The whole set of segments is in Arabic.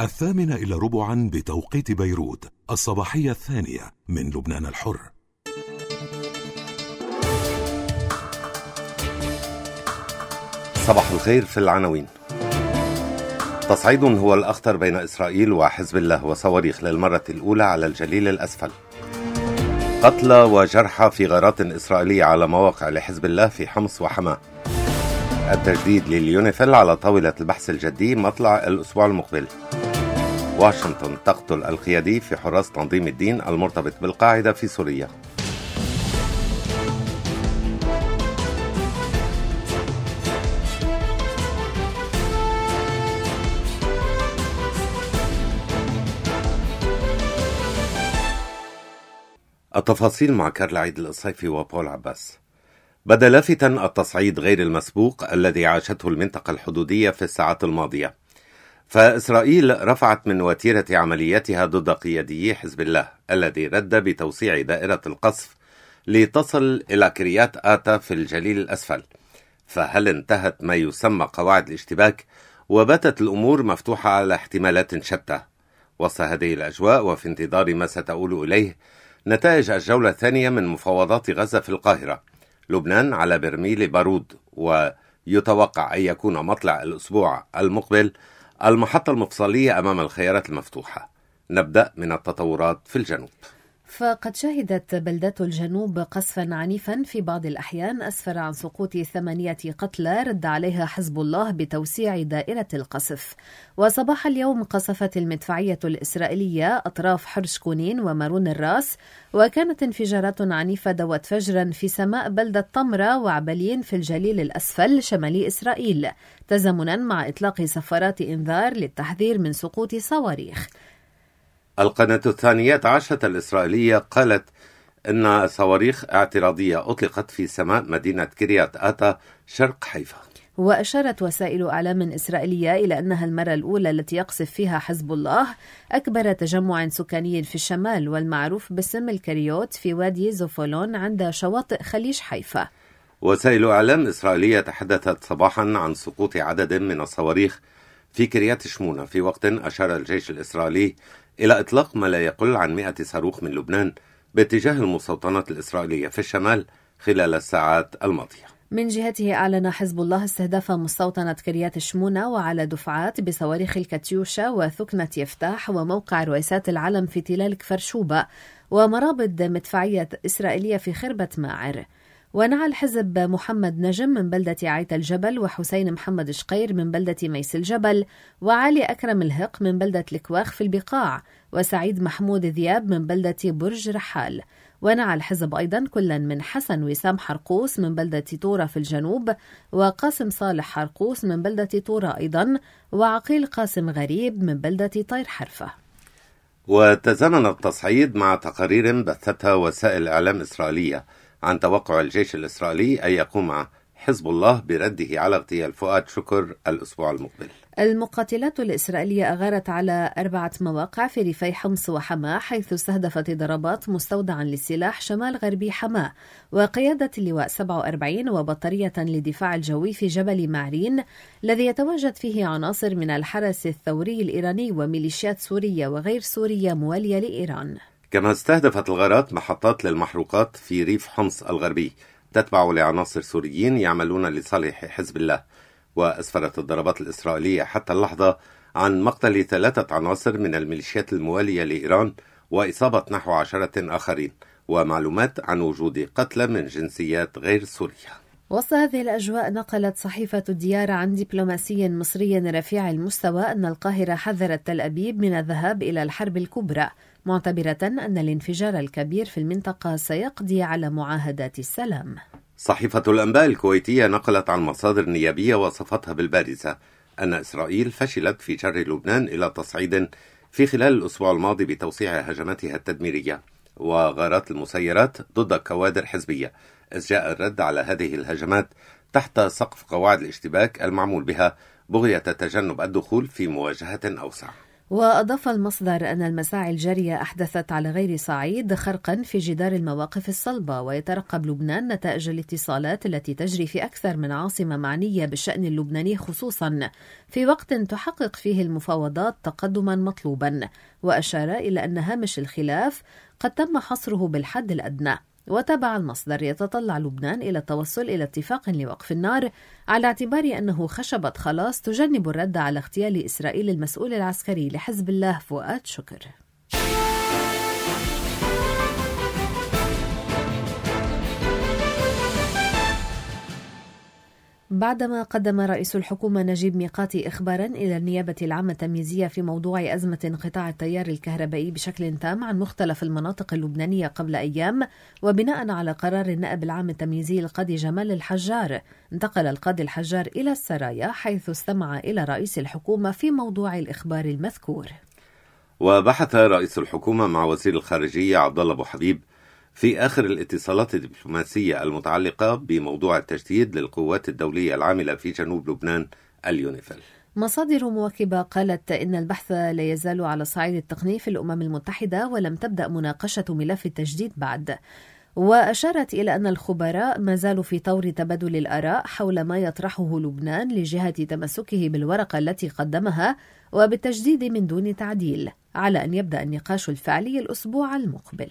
8:45 بتوقيت بيروت، الصباحية الثانية من لبنان الحر. صباح الخير. في العناوين: تصعيد هو الأخطر بين إسرائيل وحزب الله وصواريخ للمرة الأولى على الجليل الأسفل. قتلى وجرحى في غارات إسرائيلية على مواقع لحزب الله في حمص وحماة. التجديد لليونيفيل على طاولة البحث الجدي مطلع الأسبوع المقبل. واشنطن تقتل القيادي في حراس تنظيم الدين المرتبط بالقاعدة في سوريا. التفاصيل مع كارل عيد القصيفي وبول عباس. بدا لافتا التصعيد غير المسبوق الذي عاشته المنطقة الحدودية في الساعات الماضية، فإسرائيل رفعت من وتيرة عملياتها ضد قيادي حزب الله الذي رد بتوسيع دائرة القصف لتصل إلى كريات آتا في الجليل الأسفل. فهل انتهت ما يسمى قواعد الاشتباك؟ وباتت الأمور مفتوحة على احتمالات شتى. وسط هذه الأجواء وفي انتظار ما ستؤول إليه نتائج الجولة الثانية من مفاوضات غزة في القاهرة، لبنان على برميل بارود، ويتوقع أن يكون مطلع الأسبوع المقبل المحطة المفصلية أمام الخيارات المفتوحة. نبدأ من التطورات في الجنوب. فقد شهدت بلدات الجنوب قصفا عنيفا في بعض الأحيان أسفر عن سقوط 8 قتلى رد عليها حزب الله بتوسيع دائرة القصف. وصباح اليوم قصفت المدفعية الإسرائيلية أطراف حرش كونين ومارون الراس، وكانت انفجارات عنيفة دوت فجرا في سماء بلدة طمرة وعبلين في الجليل الأسفل شمالي إسرائيل، تزامنا مع إطلاق صفارات إنذار للتحذير من سقوط صواريخ. القناة الثانية عشرة الإسرائيلية قالت أن صواريخ اعتراضية أطلقت في سماء مدينة كريات آتا شرق حيفا. وأشارت وسائل إعلام إسرائيلية إلى أنها المرة الأولى التي يقصف فيها حزب الله أكبر تجمع سكاني في الشمال والمعروف باسم الكريوت في وادي زوفولون عند شواطئ خليج حيفا. وسائل إعلام إسرائيلية تحدثت صباحا عن سقوط عدد من الصواريخ في كريات شمونة، في وقت أشار الجيش الإسرائيلي إلى إطلاق ما لا يقل عن 100 صاروخ من لبنان باتجاه المستوطنات الإسرائيلية في الشمال خلال الساعات الماضية. من جهته أعلن حزب الله استهداف مستوطنة كريات شمونة وعلى دفعات بصواريخ الكاتيوشا وثكنة يفتاح وموقع رويسات العلم في تلال كفر شوبة ومرابط مدفعية إسرائيلية في خربة ماعر. ونعى الحزب محمد نجم من بلدة عيت الجبل، وحسين محمد شقير من بلدة ميس الجبل، وعلي أكرم الهق من بلدة الكواخ في البقاع، وسعيد محمود ذياب من بلدة برج رحال. ونعى الحزب أيضا كلا من حسن وسام حرقوس من بلدة طورة في الجنوب، وقاسم صالح حرقوس من بلدة طورة أيضا، وعقيل قاسم غريب من بلدة طير حرفة. وتزامن التصعيد مع تقارير بثتها وسائل إعلام إسرائيلية عن توقع الجيش الإسرائيلي أن يقوم حزب الله برده على اغتيال فؤاد شكر الأسبوع المقبل. المقاتلات الإسرائيلية أغارت على 4 مواقع في ريفي حمص وحماة، حيث استهدفت ضربات مستودعا للسلاح شمال غربي حماة وقيادة اللواء 47 وبطارية للدفاع الجوي في جبل معرين الذي يتواجد فيه عناصر من الحرس الثوري الإيراني وميليشيات سورية وغير سورية موالية لإيران. كما استهدفت الغارات محطات للمحروقات في ريف حمص الغربي تتبع لعناصر سوريين يعملون لصالح حزب الله. وأسفرت الضربات الإسرائيلية حتى اللحظة عن مقتل 3 عناصر من الميليشيات الموالية لإيران وإصابة نحو 10 آخرين، ومعلومات عن وجود قتلى من جنسيات غير سورية. وسط هذه الأجواء نقلت صحيفة الديار عن دبلوماسي مصري رفيع المستوى أن القاهرة حذرت تل أبيب من الذهاب إلى الحرب الكبرى، معتبرة أن الانفجار الكبير في المنطقة سيقضي على معاهدات السلام. صحيفة الأنباء الكويتية نقلت عن مصادر نيابية وصفتها بالبارزة أن إسرائيل فشلت في جر لبنان إلى تصعيد في خلال الأسبوع الماضي بتوسيع هجماتها التدميرية وغارات المسيرات ضد كوادر حزبية، إذ جاء الرد على هذه الهجمات تحت سقف قواعد الاشتباك المعمول بها بغية تجنب الدخول في مواجهة أوسع. وأضاف المصدر أن المساعي الجارية أحدثت على غير صعيد خرقا في جدار المواقف الصلبة، ويترقب لبنان نتائج الاتصالات التي تجري في أكثر من عاصمة معنية بالشأن اللبناني، خصوصا في وقت تحقق فيه المفاوضات تقدما مطلوبا. وأشار إلى أن هامش الخلاف قد تم حصره بالحد الأدنى. وتابع المصدر: يتطلع لبنان إلى التوصل إلى اتفاق لوقف النار على اعتبار أنه خشبة خلاص تجنب الرد على اغتيال إسرائيل المسؤول العسكري لحزب الله فؤاد شكر. بعدما قدم رئيس الحكومة نجيب ميقاتي إخباراً إلى النيابة العامة التمييزية في موضوع أزمة انقطاع التيار الكهربائي بشكل تام عن مختلف المناطق اللبنانية قبل أيام، وبناء على قرار النائب العام التمييزي القاضي جمال الحجار، انتقل القاضي الحجار إلى السرايا حيث استمع إلى رئيس الحكومة في موضوع الإخبار المذكور. وبحث رئيس الحكومة مع وزير الخارجية عبد الله أبو حبيب في آخر الاتصالات الدبلوماسية المتعلقة بموضوع التجديد للقوات الدولية العاملة في جنوب لبنان اليونيفيل. مصادر مواكبة قالت إن البحث لا يزال على الصعيد التقني في الأمم المتحدة، ولم تبدأ مناقشة ملف التجديد بعد. وأشارت إلى أن الخبراء ما زالوا في طور تبادل الآراء حول ما يطرحه لبنان لجهة تمسكه بالورقة التي قدمها وبالتجديد من دون تعديل، على أن يبدأ النقاش الفعلي الأسبوع المقبل.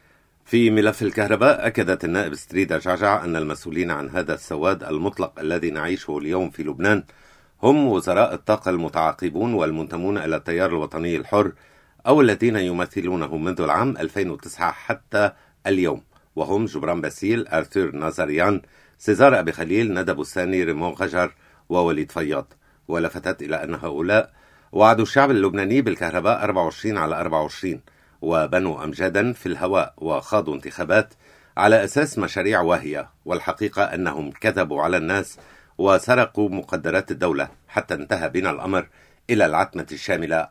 في ملف الكهرباء، أكدت النائب ستريدا جعجع أن المسؤولين عن هذا السواد المطلق الذي نعيشه اليوم في لبنان هم وزراء الطاقة المتعاقبون والمنتمون إلى التيار الوطني الحر، أو الذين يمثلونه منذ العام 2009 حتى اليوم، وهم جبران باسيل، أرثور نازاريان، سيزار أبي خليل، ندى بوساني، ريمون غجر ووليد فياض. ولفتت إلى أن هؤلاء وعدوا الشعب اللبناني بالكهرباء 24/24، وبنوا أمجادا في الهواء وخاضوا انتخابات على أساس مشاريع واهية، والحقيقة أنهم كذبوا على الناس وسرقوا مقدرات الدولة حتى انتهى بنا الأمر إلى العتمة الشاملة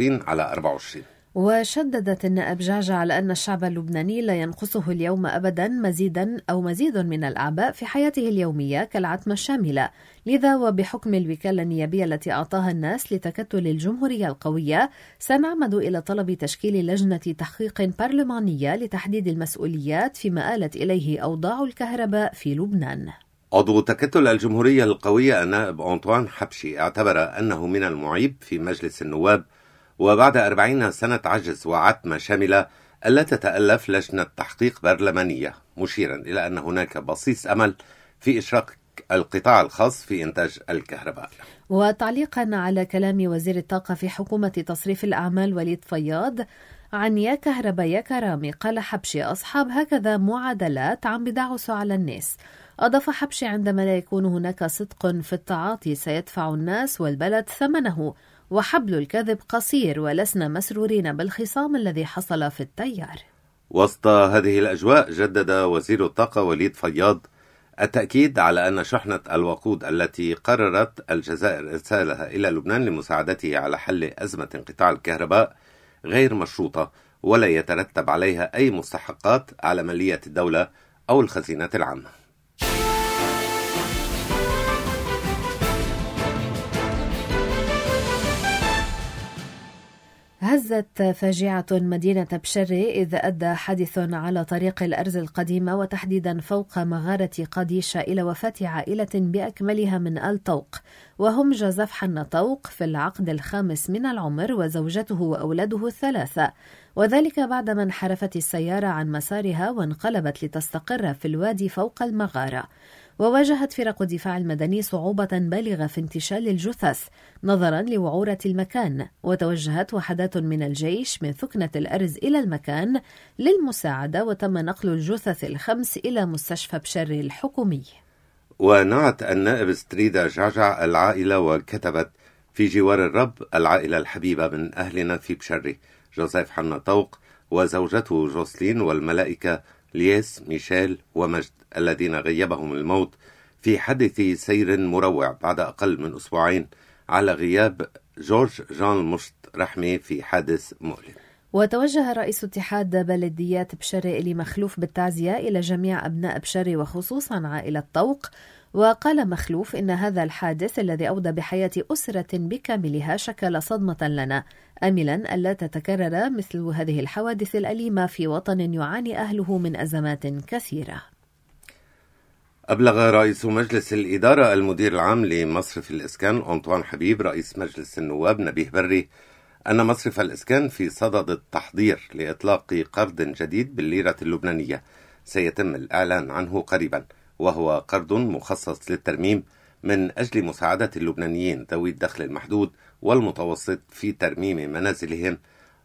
24/24. وشددت النائب جعجع على أن الشعب اللبناني لا ينقصه اليوم أبدا مزيد من الأعباء في حياته اليومية كالعتمة الشاملة، لذا وبحكم الوكالة النيابية التي أعطاها الناس لتكتل الجمهورية القوية، سنعمد إلى طلب تشكيل لجنة تحقيق برلمانية لتحديد المسؤوليات فيما آلت إليه أوضاع الكهرباء في لبنان. عضو تكتل الجمهورية القوية النائب أنطوان حبشي اعتبر أنه من المعيب في مجلس النواب وبعد 40 سنة عجز وعتمة شاملة ألا تتألف لجنة تحقيق برلمانية، مشيرا إلى أن هناك بصيص أمل في إشراك القطاع الخاص في إنتاج الكهرباء. وتعليقا على كلام وزير الطاقة في حكومة تصريف الأعمال وليد فياض عن يا كهرباء يا كرامي، قال حبشي: أصحاب هكذا معادلات عم بدعسوا على الناس. أضاف حبشي: عندما لا يكون هناك صدق في التعاطي سيدفع الناس والبلد ثمنه، وحبل الكذب قصير ولسنا مسرورين بالخصام الذي حصل في التيار. وسط هذه الأجواء، جدد وزير الطاقة وليد فياض التأكيد على أن شحنة الوقود التي قررت الجزائر إرسالها إلى لبنان لمساعدته على حل أزمة انقطاع الكهرباء غير مشروطة، ولا يترتب عليها أي مستحقات على مالية الدولة أو الخزينة العامة. هزت فاجعة مدينة بشري إذ أدى حادث على طريق الأرز القديمة وتحديدا فوق مغارة قديشة إلى وفاة عائلة بأكملها من آل طوق، وهم جوزيف حنا طوق في العقد الخامس من العمر وزوجته وأولاده الثلاثة، وذلك بعدما انحرفت السيارة عن مسارها وانقلبت لتستقر في الوادي فوق المغارة. وواجهت فرق الدفاع المدني صعوبة بالغة في انتشال الجثث نظرا لوعورة المكان، وتوجهت وحدات من الجيش من ثكنة الأرز إلى المكان للمساعدة، وتم نقل الجثث الخمس إلى مستشفى بشري الحكومي. ونعت النائب ستريدا جعجع العائلة وكتبت: في جوار الرب العائلة الحبيبة من أهلنا في بشري، جوزيف حنا طوق وزوجته جوسلين والملائكة ليس، ميشيل ومجد، الذين غيبهم الموت في حادث سير مروع بعد أقل من أسبوعين على غياب جورج جان مشت رحمي في حادث مؤلم. وتوجه رئيس اتحاد بلديات بشري إلي مخلوف بالتعزية إلى جميع أبناء بشري وخصوصا عائلة طوق. وقال مخلوف إن هذا الحادث الذي أودى بحياة أسرة بكاملها شكل صدمة لنا، آملا ألا تتكرر مثل هذه الحوادث الأليمة في وطن يعاني أهله من أزمات كثيرة. أبلغ رئيس مجلس الإدارة المدير العام لمصرف الإسكان أنطوان حبيب رئيس مجلس النواب نبيه بري أن مصرف الإسكان في صدد التحضير لإطلاق قرض جديد بالليرة اللبنانية سيتم الإعلان عنه قريبا، وهو قرض مخصص للترميم من أجل مساعدة اللبنانيين ذوي الدخل المحدود والمتوسط في ترميم منازلهم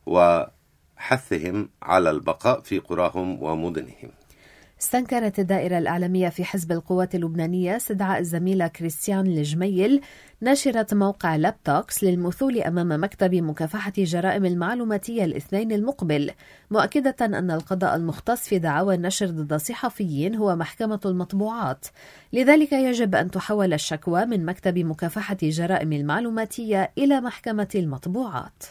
وحثهم على البقاء في قراهم ومدنهم. استنكرت الدائرة الإعلامية في حزب القوات اللبنانية استدعاء الزميلة كريستيان الجميل ناشرة موقع لابتوكس للمثول أمام مكتب مكافحة جرائم المعلوماتية الاثنين المقبل، مؤكدة أن القضاء المختص في دعاوى النشر ضد صحفيين هو محكمة المطبوعات، لذلك يجب أن تحول الشكوى من مكتب مكافحة جرائم المعلوماتية إلى محكمة المطبوعات.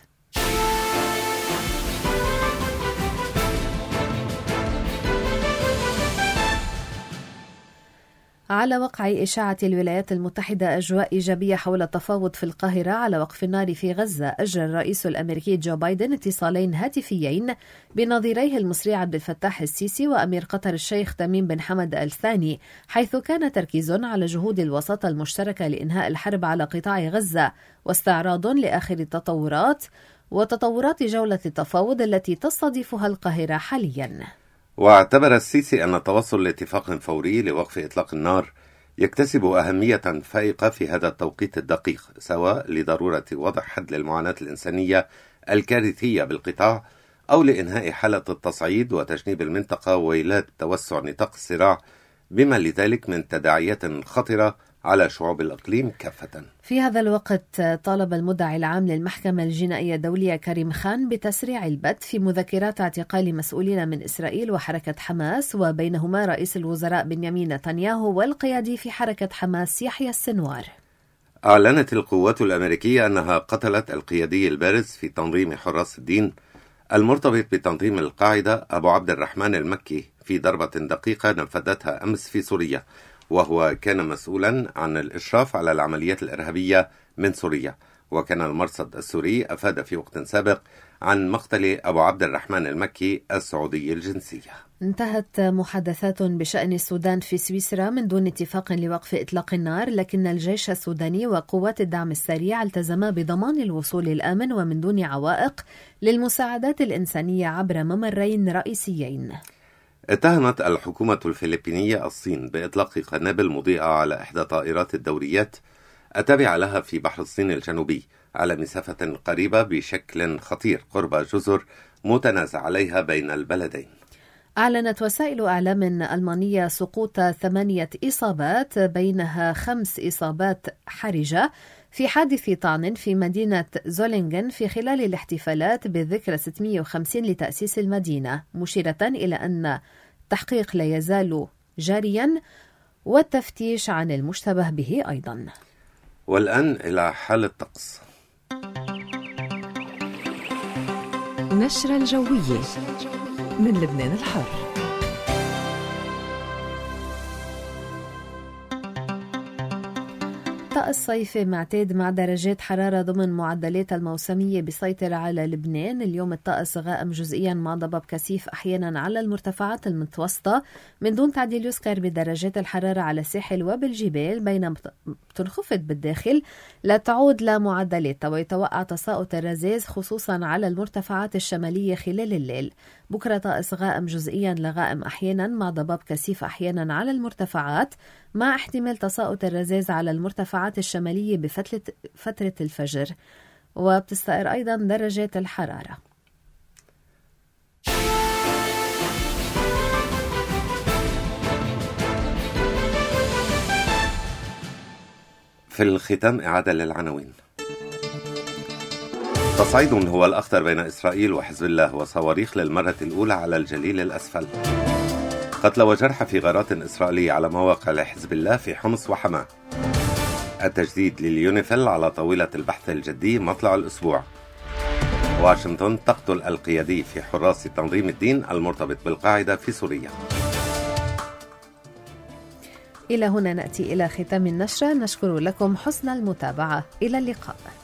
على وقع إشاعة الولايات المتحدة أجواء إيجابية حول التفاوض في القاهرة على وقف النار في غزة، أجرى الرئيس الأمريكي جو بايدن اتصالين هاتفيين بنظيريه المصري عبد الفتاح السيسي وأمير قطر الشيخ تميم بن حمد آل ثاني، حيث كان تركيز على جهود الوساطة المشتركة لإنهاء الحرب على قطاع غزة واستعراض لآخر التطورات وتطورات جولة التفاوض التي تستضيفها القاهرة حالياً. واعتبر السيسي أن التوصل لاتفاق فوري لوقف إطلاق النار يكتسب أهمية فائقة في هذا التوقيت الدقيق، سواء لضرورة وضع حد للمعاناة الإنسانية الكارثية بالقطاع أو لإنهاء حالة التصعيد وتجنيب المنطقة وإيلاد توسع نطاق الصراع، بما لذلك من تداعيات خطرة على شعوب الإقليم كافة. في هذا الوقت طالب المدعي العام للمحكمة الجنائية الدولية كريم خان بتسريع البت في مذكرات اعتقال مسؤولين من إسرائيل وحركة حماس، وبينهما رئيس الوزراء بنيامين نتنياهو والقيادي في حركة حماس يحيى السنوار. أعلنت القوات الأمريكية أنها قتلت القيادي البارز في تنظيم حراس الدين المرتبط بتنظيم القاعدة أبو عبد الرحمن المكي في ضربة دقيقة نفذتها أمس في سوريا، وهو كان مسؤولا عن الإشراف على العمليات الإرهابية من سوريا. وكان المرصد السوري أفاد في وقت سابق عن مقتل أبو عبد الرحمن المكي السعودي الجنسية. انتهت محادثات بشأن السودان في سويسرا من دون اتفاق لوقف إطلاق النار، لكن الجيش السوداني وقوات الدعم السريع التزما بضمان الوصول الآمن ومن دون عوائق للمساعدات الإنسانية عبر ممرين رئيسيين. اتهمت الحكومة الفلبينية الصين بإطلاق قنابل مضيئة على إحدى طائرات الدوريات التابعة لها في بحر الصين الجنوبي على مسافة قريبة بشكل خطير قرب جزر متنازع عليها بين البلدين. أعلنت وسائل إعلام ألمانية سقوط 8 إصابات بينها 5 إصابات حرجة في حادث طعن في مدينة زولينغن في خلال الاحتفالات بالذكرى 650 لتأسيس المدينة، مشيرة إلى أن التحقيق لا يزال جاريا والتفتيش عن المشتبه به أيضا. والآن إلى حال الطقس. نشرة الجوية من لبنان الحر. طقس صيفي معتاد مع درجات حرارة ضمن معدلات الموسمية بيسيطر على لبنان. اليوم الطقس غائم جزئيا مع ضباب كثيف أحيانا على المرتفعات المتوسطة من دون تعديل يذكر بدرجات الحرارة على الساحل وبالجبال، بينما تنخفض بالداخل لا تعود لمعدلاتها، ويتوقع تساقط الرذاذ خصوصا على المرتفعات الشمالية خلال الليل. بكرة طقس غائم جزئيا لغائم أحيانا مع ضباب كثيف أحيانا على المرتفعات، مع احتمال تساقط الرذاذ على المرتفعات الشمالية بفترة الفجر، وبتستقر أيضا درجات الحرارة. في الختام إعادة للعناوين. تصعيد هو الأخطر بين إسرائيل وحزب الله وصواريخ للمرة الأولى على الجليل الأسفل. قتل وجرح في غارات إسرائيلية على مواقع لحزب الله في حمص وحماة. التجديد لليونيفيل على طاولة البحث الجدي مطلع الأسبوع. واشنطن تقتل القيادي في حراس تنظيم الدين المرتبط بالقاعدة في سوريا. إلى هنا نأتي إلى ختام النشرة، نشكر لكم حسن المتابعة، إلى اللقاء.